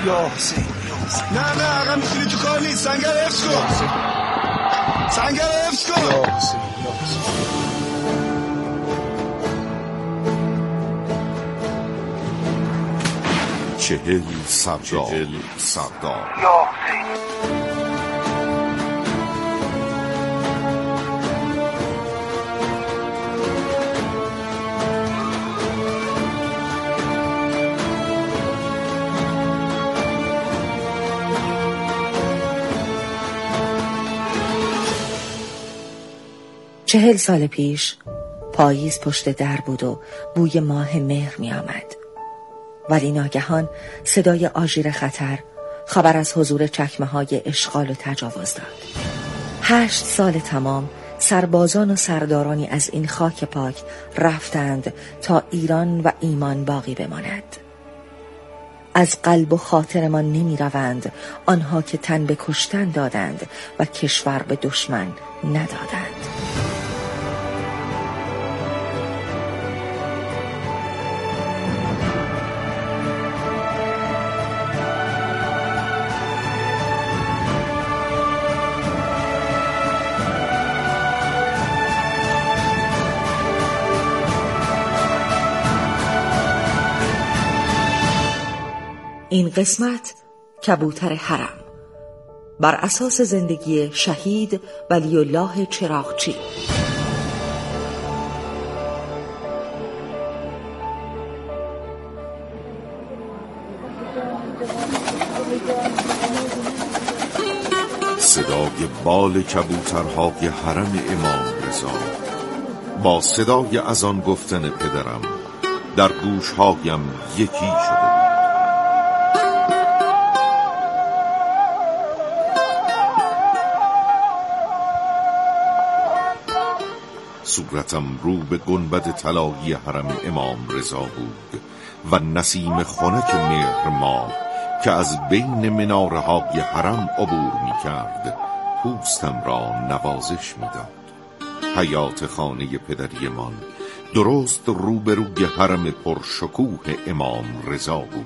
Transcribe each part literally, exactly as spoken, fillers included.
یا حسین نه نه آقا میتونی تو کار نیست. سنگر حفظ کن، سنگر حفظ کن. یا حسین یا حسین چهل سردار چهل سردار یا حسین. چهل سال پیش پاییز پشت در بود و بوی ماه مهر می آمد. ولی ناگهان صدای آژیر خطر خبر از حضور چکمه های اشغال و تجاوز داد. هشت سال تمام سربازان و سردارانی از این خاک پاک رفتند تا ایران و ایمان باقی بماند. از قلب و خاطرمان نمی روند آنها که تن به کشتن دادند و کشور به دشمن ندادند. این قسمت کبوتر حرم بر اساس زندگی شهید ولی الله چراغچی. صدای بال کبوترهای حرم امام رضا با صدای اذان گفتن پدرم در گوشهایم یکی شده. صورتم رو به گنبد طلایی حرم امام رضا بود و نسیم خنک مهر ماه که از بین مناره های حرم عبور می کرد پوستم را نوازش می داد. حیات خانه پدریمان درست روبروی حرم پرشکوه امام رضا بود.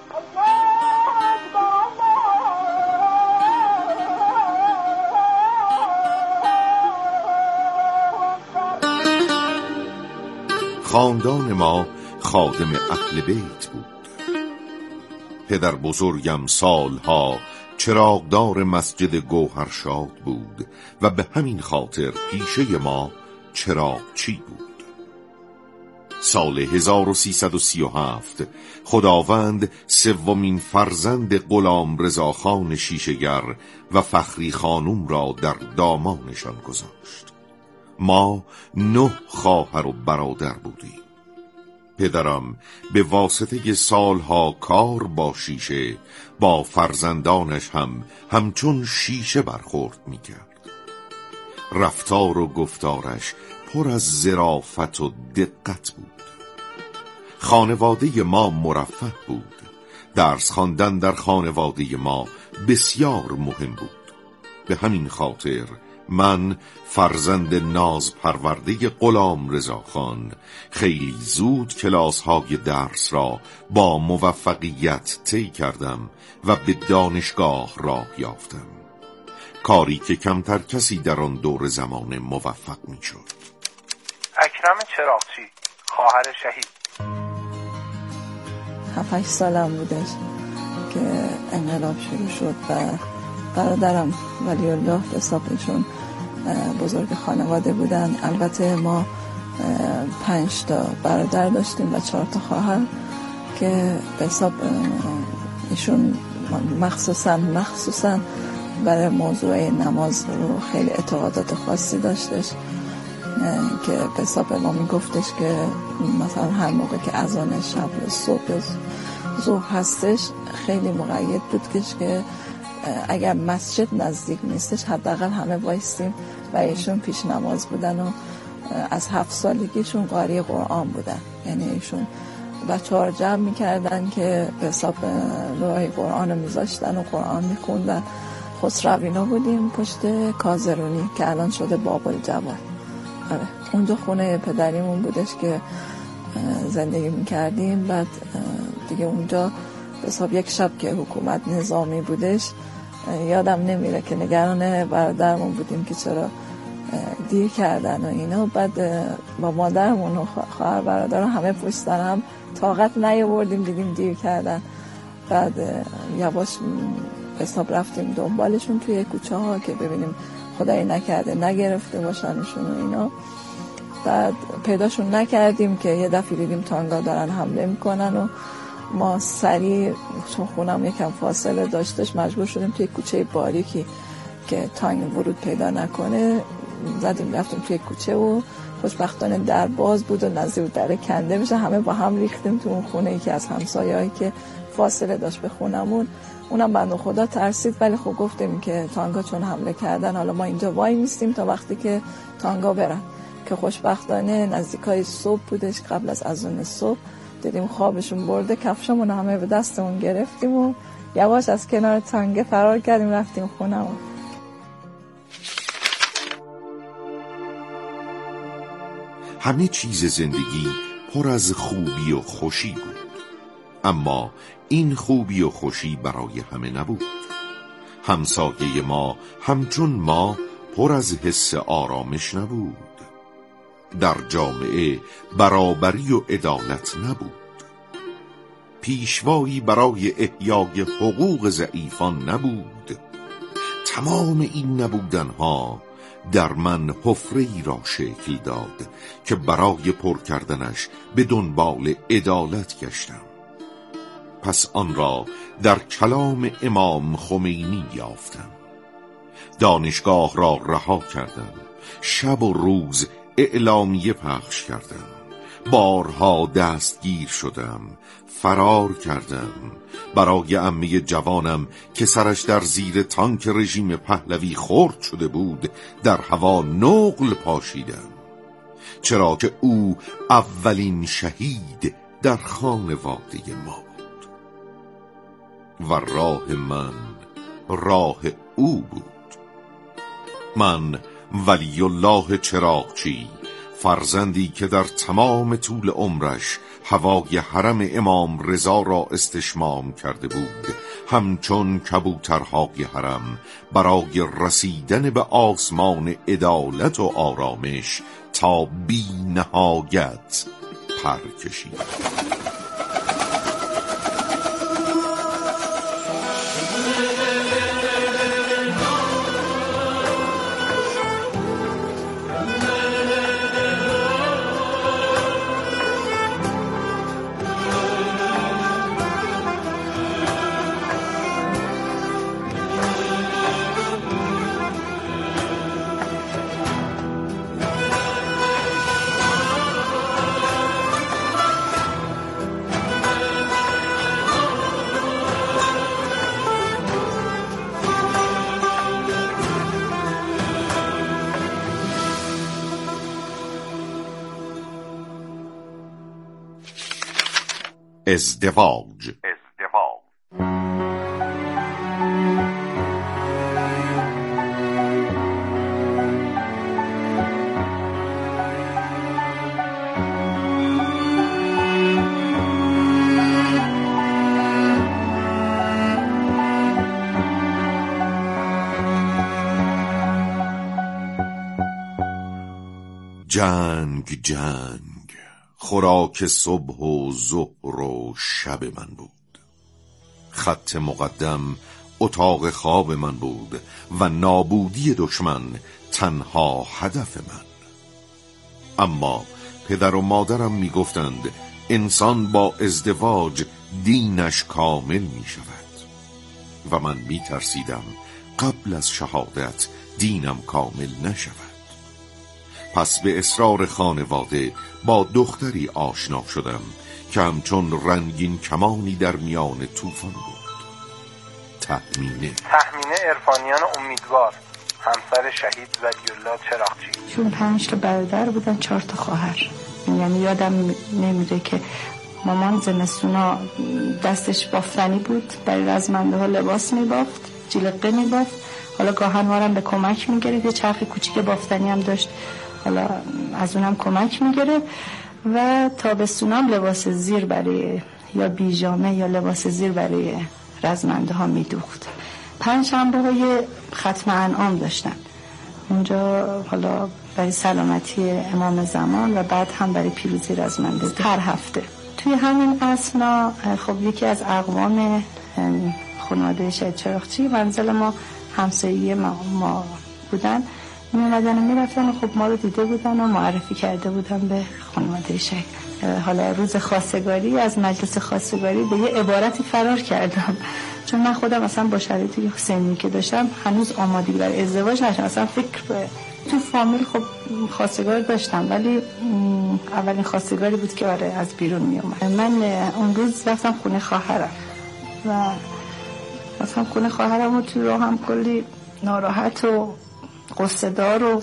خاندان ما خادم اهل بیت بود. پدر بزرگم سالها چراغدار مسجد گوهرشاد بود و به همین خاطر پیشه ما چراغچی بود. سال هزار و سیصد و سی و هفت خداوند سومین فرزند غلام رضاخان شیشه‌گر و فخری خانوم را در دامانشان گذاشت. ما نه خواهر و برادر بودیم. پدرم به واسطه سالها کار با شیشه با فرزندانش هم همچون شیشه برخورد میکرد. رفتار و گفتارش پر از ظرافت و دقت بود. خانواده ما مرفه بود. درس خواندن در خانواده ما بسیار مهم بود. به همین خاطر من فرزند ناز پرورده غلام رضاخان خیلی زود کلاس های درس را با موفقیت طی کردم و به دانشگاه راه یافتم، کاری که کمتر کسی در آن دور زمان موفق می شد. اکرم چراغچی، خواهر شهید. هفت سالم بودش که انقلاب شروع شد و برادرم ولی الله حسابشون بزرگ خانواده بودن. البته ما پنج تا برادر داشتیم و چهار تا خواهر که به حساب ایشون مخصوصا مخصوصا برای موضوع نماز رو خیلی اعتقادات خاصی داشتش که به حساب ما میگفتش که مثلا هر موقع که اذان شب صبح ظهر هستش خیلی مقید بود که اگر مسجد نزدیک نیستش حداقل همه وایسیم و ایشون پیش نماز بودن و از هفت سالگیشون قاری قرآن بودن. یعنی ایشون بچه ها رو جمع میکردن که به حساب لوح قرآن رو میذاشتن و قرآن میخوندن. خسروینا بودیم پشت کازرونی که الان شده باب الجواد. آره اونجا خونه پدریمون بودش که زندگی میکردیم. بعد دیگه اونجا حساب یک شب که حکومت نظامی بودش یادم نمیره که نگران برادرمون بودیم که چرا دیر کردن و اینا. بعد با مادرمون و خواهر برادرم همه پشت سر هم طاقت نیاوردیم، دیدیم دیر کردن. بعد یواش حساب رفتیم دنبالشون توی کوچه ها که ببینیم خدایی نکرده نگرفته باشنشون و اینا. بعد پیداشون نکردیم که یه دفعه دیدیم تانگا دارن حمله میکنن و ما سریع، چون خونم یکم فاصله داشتش، مجبور شدیم توی کوچه باریکی که تانگ ورود پیدا نکنه زدیم رفتیم توی کوچه و خوشبختانه در باز بود و نزدیک در کنده میشه. همه با هم ریختیم تو اون خونه ای که از همسایه‌ای که فاصله داشت به خونمون. اونم بنده خدا ترسید، ولی خب گفتیم که تانگا چون حمله کردن حالا ما اینجا وای میستیم تا وقتی که تانگا برن، که خوشبختانه نزدیکای صبح بودش، قبل از اذان صبح دیدیم خوابشون برده. کفشمون همه به دستمون گرفتیم و یواش از کنار تانگه فرار کردیم رفتیم خونمون. همه چیز زندگی پر از خوبی و خوشی بود، اما این خوبی و خوشی برای همه نبود. همسایه ما همچون ما پر از حس آرامش نبود. در جامعه برابری و عدالت نبود. پیشوایی برای احیای حقوق ضعیفان نبود. تمام این نبودنها در من حفره‌ای را شکل داد که برای پر کردنش به دنبال عدالت گشتم. پس آن را در کلام امام خمینی یافتم. دانشگاه را رها کردم. شب و روز اعلامیه پخش کردم. بارها دستگیر شدم. فرار کردم. برای عمه جوانم که سرش در زیر تانک رژیم پهلوی خرد شده بود در هوا نقل پاشیدم، چرا که او اولین شهید در خانواده ما بود و راه من راه او بود. من ولی الله چراغچی، فرزندی که در تمام طول عمرش هوای حرم امام رضا را استشمام کرده بود، همچون کبوترهای حرم برای رسیدن به آسمان عدالت و آرامش تا بی نهایت پر کشید. ازدواج. ازدواج جنگ جنگ خوراک صبح و ظهر و شب من بود. خط مقدم اتاق خواب من بود و نابودی دشمن تنها هدف من. اما پدر و مادرم می گفتند انسان با ازدواج دینش کامل می شود و من می ترسیدم قبل از شهادت دینم کامل نشود. پس به اصرار خانواده با دختری آشنا شدم که همچون رنگین کمانی در میان طوفان بود. تهمینه تهمینه عرفانیان امیدوار، همسر شهید ولی الله چراغچی. چون پنج تا برادر بودن، چهار تا خواهر. یعنی یادم نمیره که مامان زمستونا دستش بافتنی بود، برای رزمنده ها لباس میبافت، جلیقه میبافت. حالا گاهنوارم به کمک میگرفت، یه چرخ کوچیک بافتنی هم داشت، حالا از اونم کمک میگرفت. و تابستونم لباس زیر برای یا بیجامه یا لباس زیر برای رزمنده ها میدوخت. پنج شنبه های ختم انعام داشتن اونجا، حالا برای سلامتی امام زمان و بعد هم برای پیروزی رزمنده هر هفته. توی همین اثنا خب یکی از اقوام خانواده شهید چراغچی منزل ما همسایه ما, ما بودن، می اومدن و می رفتن و خب ما رو دیده بودن و معرفی کرده بودن به خانواده شهید. حالا روز خواستگاری از مجلس خواستگاری به یه عبارتی فرار کردم، چون من خودم اصلا با شرایطی سنی که داشتم هنوز آمادگی برای ازدواج نداشتم. اصلا فکر به تو فامیل خب خواستگار داشتم، ولی اولین خواستگاری بود که آره از بیرون می اومد. من اون روز رفتم خونه خواهرم و مثلا خونه خواهرم رو تو راه هم کلی ناراحت و قصه دار و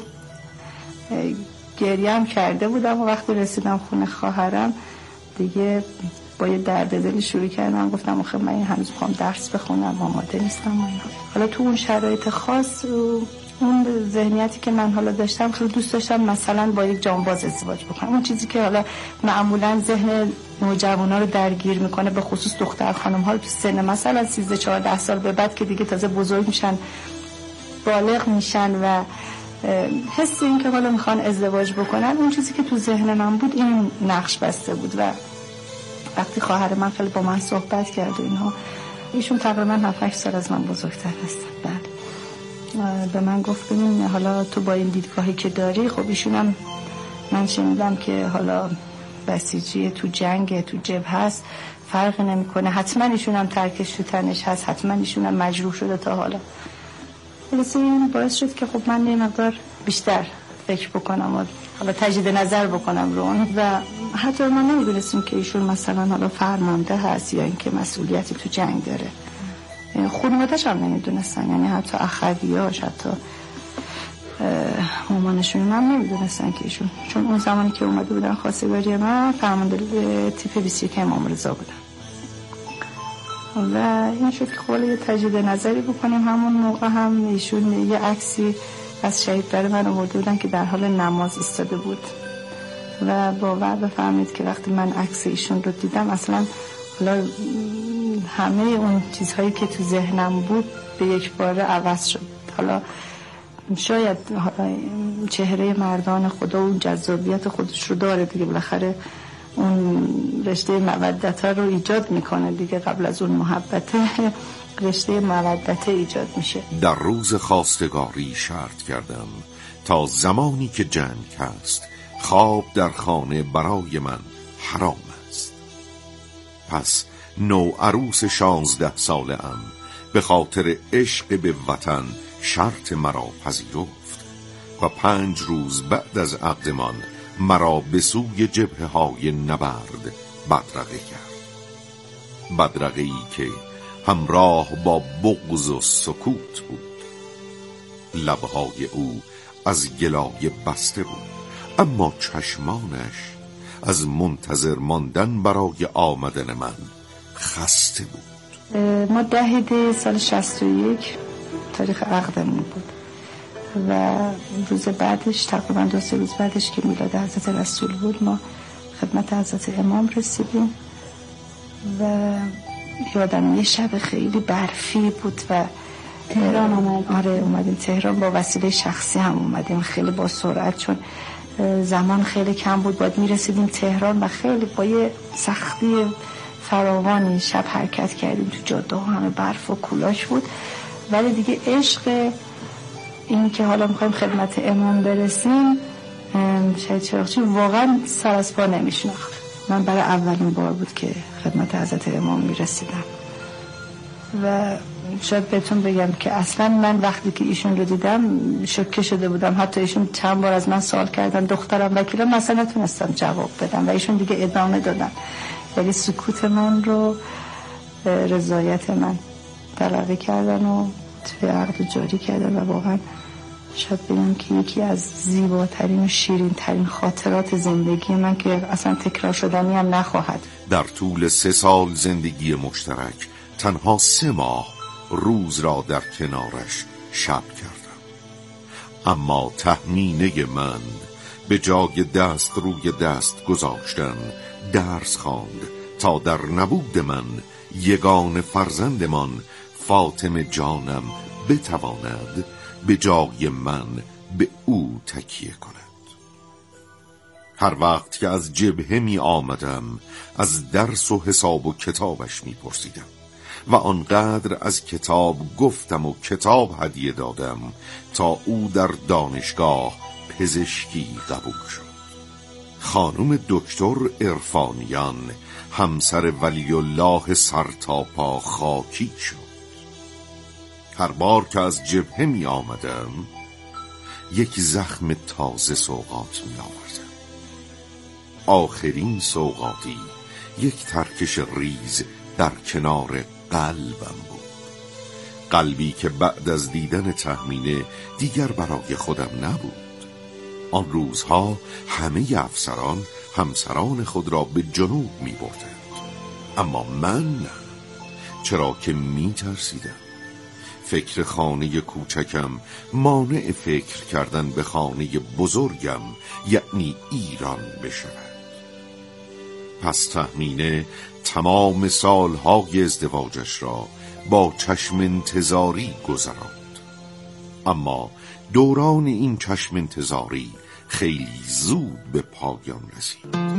گریه هم کرده بودم و وقتی رسیدم خونه خواهرم دیگه با یه درد دلی شروع کردم، گفتم آخه من هنوز میخوام درس بخونم، آماده نیستم. حالا تو اون شرایط خاص اون ذهنیتی که من حالا داشتم خیلی دوست داشتم مثلا با یک جانباز ازدواج بکنم، اون چیزی که حالا معمولا ذهن نوجوانا رو درگیر میکنه، به خصوص دختر خانم ها رو تو سن مثلا سیزده چهارده سال به بعد که دیگه تازه بزرگ میشن، بالغ میشن و حس این که حالا میخوان ازدواج بکنن، اون چیزی که تو ذهن من بود این نقش بسته بود. و وقتی خواهر من خیلی با من صحبت کرد و اینها، ایشون تقریبا هفت هشت سال از من بزرگتر هستن، بله، به من گفت ببین حالا تو با این دیدگاهی که داری، خب ایشون هم من شنیدم که حالا بسیجی تو جنگ تو جبهه هست، فرق نمیکنه، حتما ایشون هم ترکش تو تنش هست، حتما ایشون هم مجروح شده تا حالا. خلاصه این باعث شد که خب من یه مقدار بیشتر فکر بکنم و حالا تجدید نظر بکنم رو اون، و حتی ما نمیدونستیم که ایشون مثلا حالا فرمانده هست یا اینکه مسئولیتی تو جنگ داره. خانواده‌اش هم نمیدونستن، یعنی حتی اخویاش، حتی مامانشون من نمیدونستن که ایشون، چون اون زمانی که اومده بودن خواستگاری من فرمانده تیپ بیست و یک امام رضا بودن و این شد که خواهی یه تجدید نظری بکنیم. همون موقع هم ایشون یه عکسی از شهید برای من آورده بودن که در حال نماز ایستاده بود و باور بفرمایید که وقتی من عکس ایشون رو دیدم اصلا حالا همه اون چیزهایی که تو ذهنم بود به یک باره عوض شد. حالا شاید حالا چهره مردان خدا اون جذابیت خودش رو داره دیگه، بالاخره اون رشته مودت رو ایجاد میکنه دیگه، قبل از اون محبت رشته مودت ایجاد میشه. در روز خواستگاری شرط کردم تا زمانی که جنگ هست خواب در خانه برای من حرام است. پس نو عروس شانزده ساله ام به خاطر عشق به وطن شرط مرا پذیرفت و پنج روز بعد از عقدمان مرا به سوی جبهه های نبرد بدرقه کرد. بدرقه ای که همراه با بغض و سکوت بود. لبهای او از گلایه بسته بود، اما چشمانش از منتظر ماندن برای آمدن من خسته بود. ما ده دی سال شصت و یک تاریخ عقدمون بود و روز بعدش تقریبا دو سه روز بعدش که میلاد حضرت رسول بود ما خدمت حضرت امام رسیدیم و یادم یه شب خیلی برفی بود و تهران اومدیم. آره اومدیم تهران، با وسیله شخصی هم اومدیم، خیلی با سرعت، چون زمان خیلی کم بود، باید میرسیدیم تهران و خیلی با یه سختی فراوانی شب حرکت کردیم. تو جاده ها همه برف و کولاش بود، ولی دیگه عشق این که حالا میخوایم خدمت امام برسیم شهید چراغچی واقعا سر از پا نمیشناخت. من برای اولین بار بود که خدمت حضرت امام میرسیدم و شاید بهتون بگم که اصلا من وقتی که ایشون رو دیدم شوکه شده بودم. حتی ایشون چند بار از من سوال کردن، دخترم وکیلا مثلا نتونستم جواب بدم و ایشون دیگه ادامه دادن، یعنی سکوت من رو رضایت من تلقی کردن و توی عقد جاری کردن و واقعا شاید بگم که یکی از زیباترین و شیرین ترین خاطرات زندگی من که اصلا تکرار شدنی هم نخواهد. در طول سه سال زندگی مشترک تنها سه ماه روز را در کنارش شب کردم، اما تهمینه من به جای دست روی دست گذاشتن درس خواند تا در نبود من یگان فرزندمان فاطمه جانم بتواند به جای من به او تکیه کند. هر وقت که از جبهه می آمدم از درس و حساب و کتابش می پرسیدم و آنقدر از کتاب گفتم و کتاب هدیه دادم تا او در دانشگاه پزشکی قبول شد. خانم دکتر عرفانیان همسر ولی الله سرتاپا خاکی شد. هر بار که از جبهه می آمدم یک زخم تازه سوغات می آوردم. آخرین سوغاتی یک ترکش ریز در کنار قلبم بود. قلبی که بعد از دیدن تهمینه دیگر برای خودم نبود. آن روزها همه افسران همسران خود را به جنوب می بردند، اما من نه، چرا که می ترسیدم فکر خانه کوچکم مانع فکر کردن به خانه بزرگم یعنی ایران بشود. پس تهمینه تمام سالهای ازدواجش را با چشم انتظاری گذراند، اما دوران این چشم انتظاری خیلی زود به پایان رسید.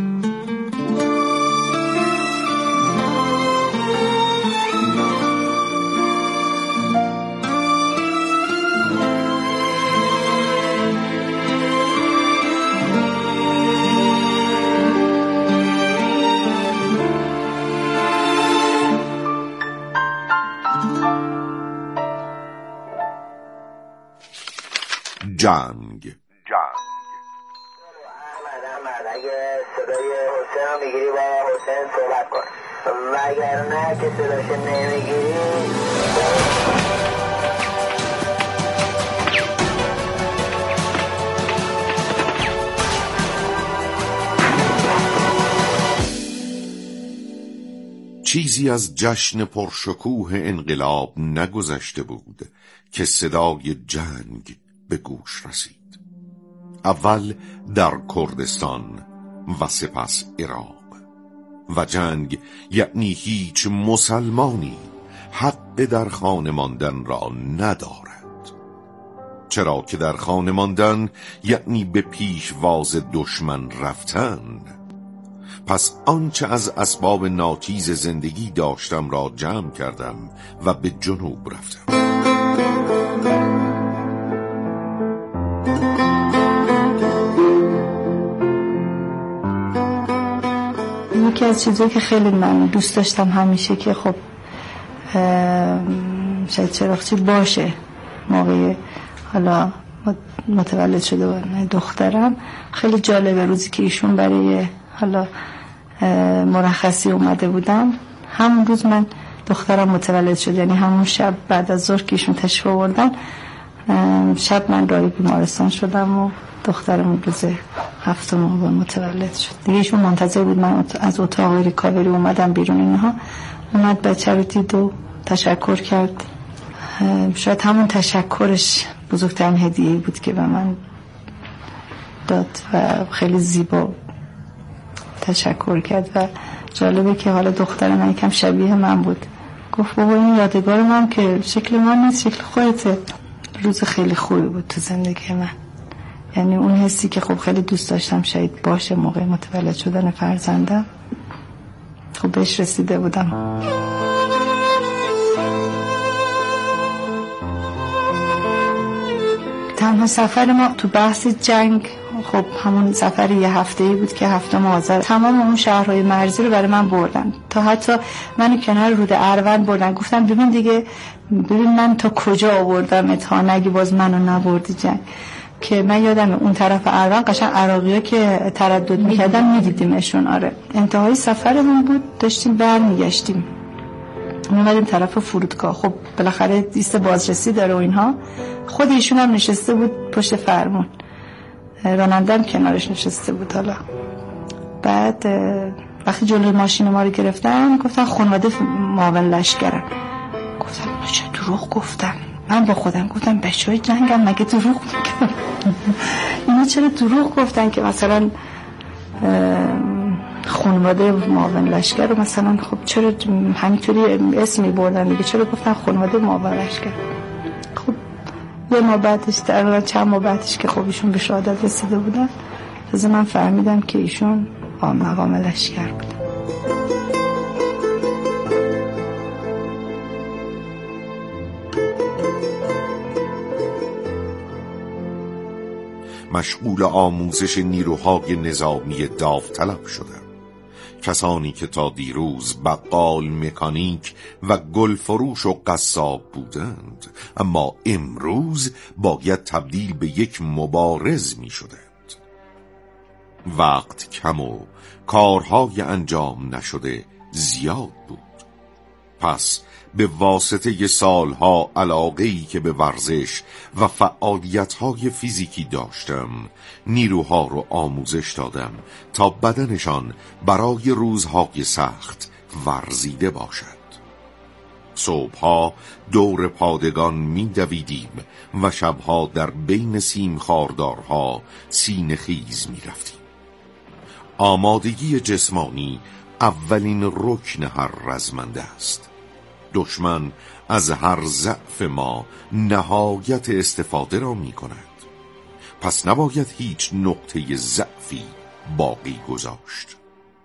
جنگ جنگ احمد احمد اگه صدای حسین رو میگیری با حسین صحبت کن و اگر نه که صداش نمیگیری چیزی از جشن پرشکوه انقلاب نگذشته بود که صدای جنگ به گوش رسید. اول در کردستان و سپس عراق. و جنگ یعنی هیچ مسلمانی حق در خانه ماندن را ندارد، چرا که در خانه ماندن یعنی به پیشواز دشمن رفتن. پس آنچه از اسباب ناچیز زندگی داشتم را جمع کردم و به جنوب رفتم. یکی از چیزایی که خیلی من دوست داشتم همیشه که خب شاید چراغچی باشه موقع حالا متولد شده و دخترم. خیلی جالبه روزی که ایشون برای حالا مرخصی اومده بودن، همون روز من دخترم متولد شد، یعنی همون شب بعد از ظهر که ایشون تشریف آوردن شب من رای بیمارستان شدم و دخترم روز هفتم متولد شد. دیگه ایشون منتظر بود من از اتاق ریکاوری اومدم بیرون، اینها اومد بچه رو دید و تشکر کرد. شاید همون تشکرش بزرگترین هدیه‌ای بود که به من داد و خیلی زیبا تشکر کرد. و جالبه که حالا دختر من یکم شبیه من بود، گفت بابا این یادگار من که شکل من نیست، شکل خودته. روز خیلی خوبی بود تو زندگی من، یعنی اون حسی که خب خیلی دوست داشتم شاید باشه موقع متولد شدن فرزندم، خب بهش رسیده بودم. تنها سفر ما تو بحث جنگ خب همون سفر یه هفته‌ای بود که هفتم آذر تمام اون شهرهای مرزی رو برای من بردن، تا حتی منو کنار رود اروند بردن، گفتن ببین دیگه ببین من تا کجا آوردم تا نگی باز منو نبردی جنگ. که من یادم اون طرف اروند قشنگ عراقی‌ها که تردد می‌کردن می‌دیدیمشون. آره انتهای سفرمون بود، داشتیم برمیگشتیم اومدیم طرف فرودگاه. خب بالاخره لیست بازرسی داره و اینها. خود ایشون هم نشسته بود پشت فرمون، راننده‌ام کنارش نشسته بود. حالا بعد وقتی جلوی ماشین ما رو گرفتن گفتن خانواده معاون لشکرن. گفتم چه دروغ گفتم. من با خودم گفتم بچه‌های جنگم مگه دروغ میگن؟ اینا چرا دروغ گفتن که مثلا خانواده معاون لشکر رو مثلا خب چرا همینطوری اسمی بردن دیگه، چرا گفتن خانواده معاون لشکر؟ خب یه ماه بعدش، تقریبا چند ماه بعدش که خب ایشون به شهادت رسیده بودن، از من فهمیدم که ایشون مقام لشکر بودن. مشغول آموزش نیروهای نظامی داوطلب شدم. کسانی که تا دیروز بقال، مکانیک و گلفروش و قصاب بودند، اما امروز باید تبدیل به یک مبارز می شدند. وقت کم و کارهای انجام نشده زیاد بود. پس به واسطه سالها علاقه‌ای که به ورزش و فعالیت‌های فیزیکی داشتم، نیروها رو آموزش دادم تا بدنشان برای روزهای سخت ورزیده باشد. صبحها دور پادگان می دویدیم و شبها در بین سیم خاردارها سینه خیز می رفتیم. آمادگی جسمانی اولین رکن هر رزمنده است. دشمن از هر ضعف ما نهایت استفاده را می کند. پس نباید هیچ نقطه ضعفی باقی گذاشت.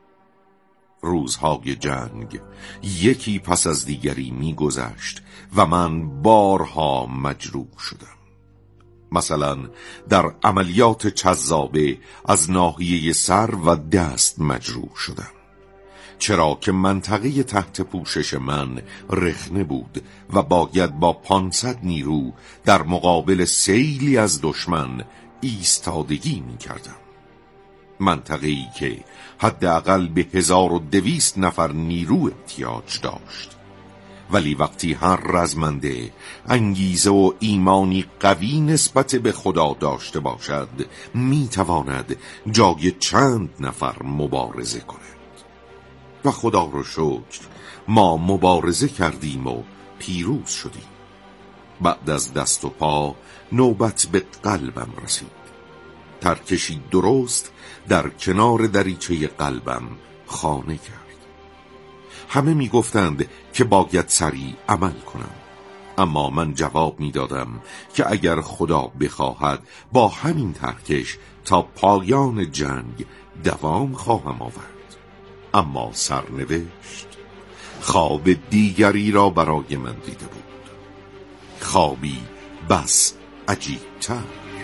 روزهای جنگ یکی پس از دیگری می گذشت و من بارها مجروح شدم. مثلا در عملیات چذابه از ناحیه سر و دست مجروح شدم، چرا که منطقه تحت پوشش من رخنه بود و باید با پانصد نیرو در مقابل سیلی از دشمن ایستادگی می کردم. منطقه‌ای که حداقل به هزار و دویست نفر نیرو احتیاج داشت. ولی وقتی هر رزمنده انگیزه و ایمانی قوی نسبت به خدا داشته باشد، می تواند جای چند نفر مبارزه کند. و خدا رو شکر ما مبارزه کردیم و پیروز شدیم. بعد از دست و پا نوبت به قلبم رسید. ترکشی درست در کنار دریچه قلبم خانه کرد. همه می گفتند که باید سریع عمل کنم، اما من جواب می دادم که اگر خدا بخواهد با همین ترکش تا پایان جنگ دوام خواهم آورد. اما سرنوشت خواب دیگری را برای من دیده بود، خوابی بس عجیب‌تر.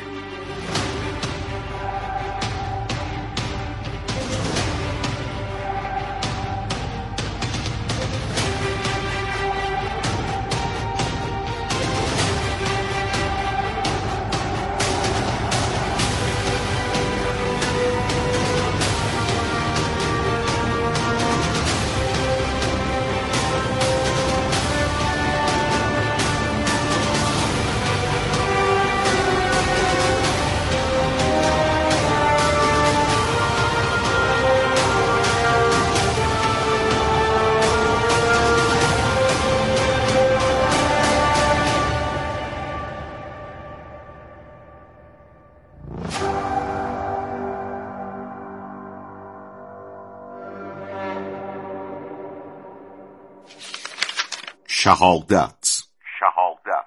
شهادت. شهادت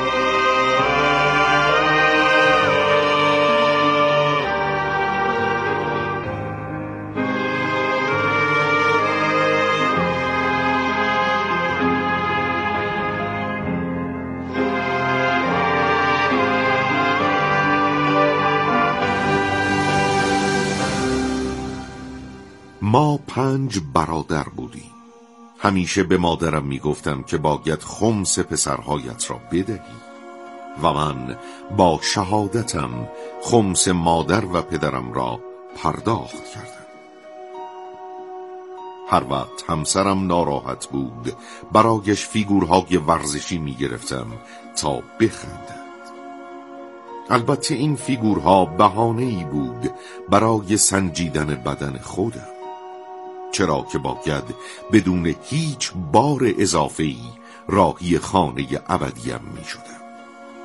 ما پنج برادر بودیم. همیشه به مادرم میگفتم که باید خمس پسرهایت را بدهی و من با شهادتم خمس مادر و پدرم را پرداخت کردم. هر وقت همسرم ناراحت بود برایش فیگورهای ورزشی میگرفتم تا بخندد. البته این فیگورها بهانه‌ای بود برای سنجیدن بدن خودم، چرا که باید بدون هیچ بار اضافه‌ای راهی خانه ابدیم می شدم.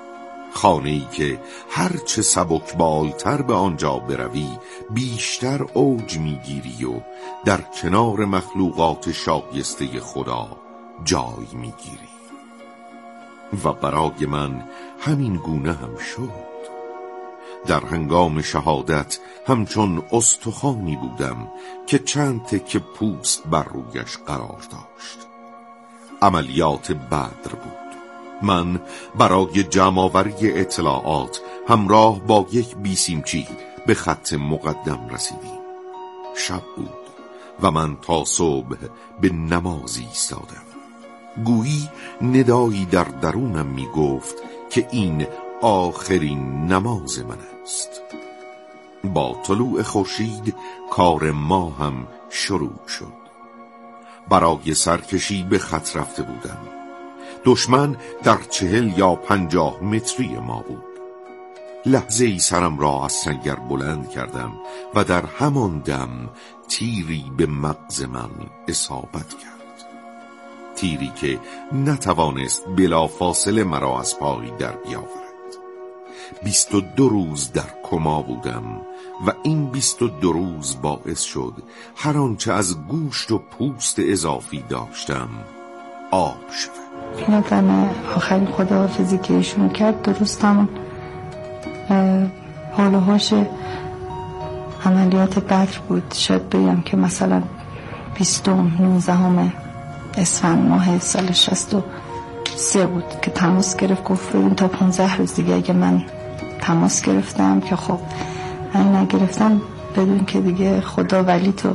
خانه‌ای که هر چه سبکبالتر به آنجا بروی بیشتر اوج میگیری و در کنار مخلوقات شایسته خدا جای میگیری. و برای من همین گونه هم شد. در هنگام شهادت همچون استخوانی بودم که چند تکه پوست بر رویش قرار داشت. عملیات بدر بود. من برای جمع‌آوری اطلاعات همراه با یک بیسیمچی به خط مقدم رسیدیم. شب بود و من تا صبح به نماز ایستادم. گویی ندایی در درونم می گفت که این آخرین نماز من است. با طلوع خورشید کار ما هم شروع شد. برای سرکشی به خط رفته بودم. دشمن در چهل یا پنجاه متری ما بود. لحظه ای سرم را از سنگر بلند کردم و در همان دم تیری به مغز من اصابت کرد. تیری که نتوانست بلا فاصله مرا از پای در بیاورد. بیست و دو روز در کما بودم و این بیست و دو روز باعث شد هر آنچه از گوشت و پوست اضافی داشتم آب شد. این آدم آخرین خداحافظی که ایشون کرد درست همون حال و حوش عملیات بدر بود. شاید بگم که مثلا بیستم نوزدهم اسفند ماه سال شصت و سه بود که تماس گرفت. گفت این تا پانزده روز دیگه اگه من تماس گرفتم که خب من نگرفتم بدون که دیگه خدا ولی تو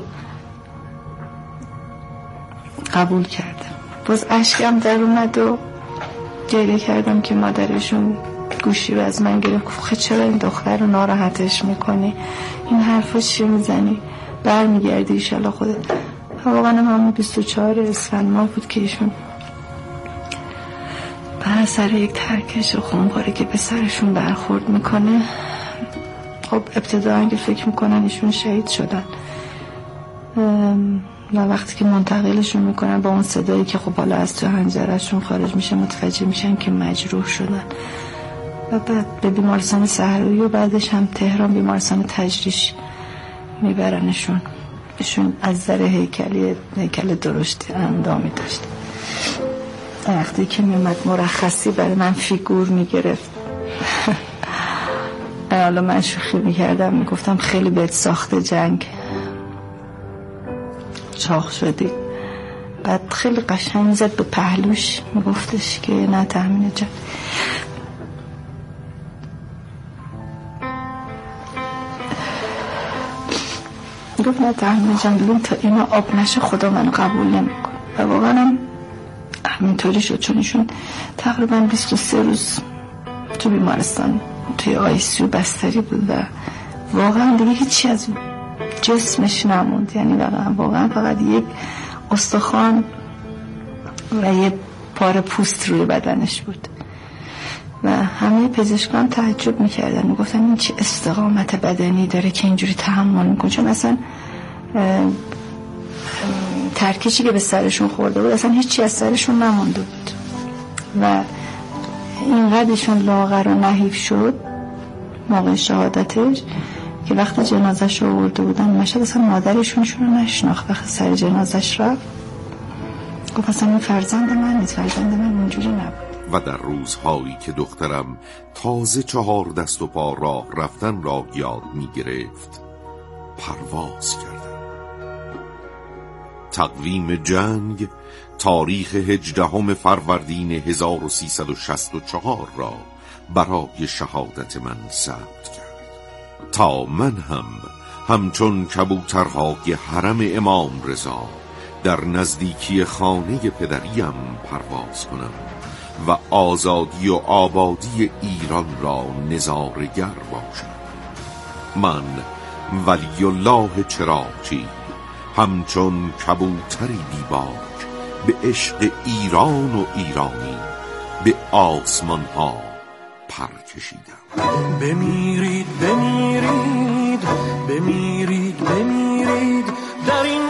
قبول کرده. باز اشکم در اومد و گریه کردم که مادرشون گوشی رو از من گرفت. گفت خب چرا این دختر رو ناراحتش میکنی؟ این حرفا چی میزنی؟ برمیگردی ایشالله خودت. واقعا همون بیست و چهار اسفند ماه بود که ایشون بر سر یک ترکش خونخواره که به سرشون برخورد میکنه. خب ابتداً که فکر میکنن ایشون شهید شدن و وقتی که منتقلشون میکنن با اون صدایی که خب حالا از تو حنجرهشون خارج میشه متوجه میشن که مجروح شدن و بعد به بیمارستان صحرایی و بعدش هم تهران بیمارستان تجریش میبرنشون. ایشون از ذره هیکلی هیکل درشتی اندامی داشت. وقتی که میومد مرخصی برای من فیگور میگرفت حالا من شوخی میکردم میگفتم خیلی بهت ساخته جنگ، چاق شدی. بعد خیلی قشنگ میزد به پهلوش میگفتش که نه تحمین جنگ. گفت نه تحمین جنگ تا اینا آب نشه خدا منو قبول نمیکن. و واقعا همینطوری شد چون ایشون تقریبا بیست و سه روز تو بیمارستان توی آی سی یو بستری بود و واقعا دیگه هیچی از جسمش نموند. یعنی واقعا واقعا فقط یک استخوان و یک پاره پوست روی بدنش بود و همه پزشکان تعجب میکردن، میگفتن این چه استقامت بدنی داره که اینجوری تحمل میکنه. چون اصلا ترکشی که به سرشون خورده بود اصلا هیچی از سرشون نمونده بود و اینقدرشون لاغر و نحیف شد موقع شهادتش که وقتی جنازش رو آورده بودن مشهد اصلا مادرشونشون رو نشناخت. وقتی سر جنازش رفت گفت اصلا این فرزند من نیست، فرزند من اونجوری نبود. و در روزهایی که دخترم تازه چهار دست و پا راه رفتن را یاد می گرفت پرواز کردم. تقویم جنگ تاریخ هجدهم فروردین هزار و سیصد و شصت و چهار را برای شهادت من ثبت کرد تا من هم همچون کبوترهای حرم امام رضا در نزدیکی خانه پدریم پرواز کنم و آزادی و آبادی ایران را نظاره‌گر باشم. من ولی الله چراغچی همچون کبوتری بیباک به عشق ایران و ایرانی به آسمان ها پر کشیدم. بمیرید بمیرید بمیرید بمیرید در این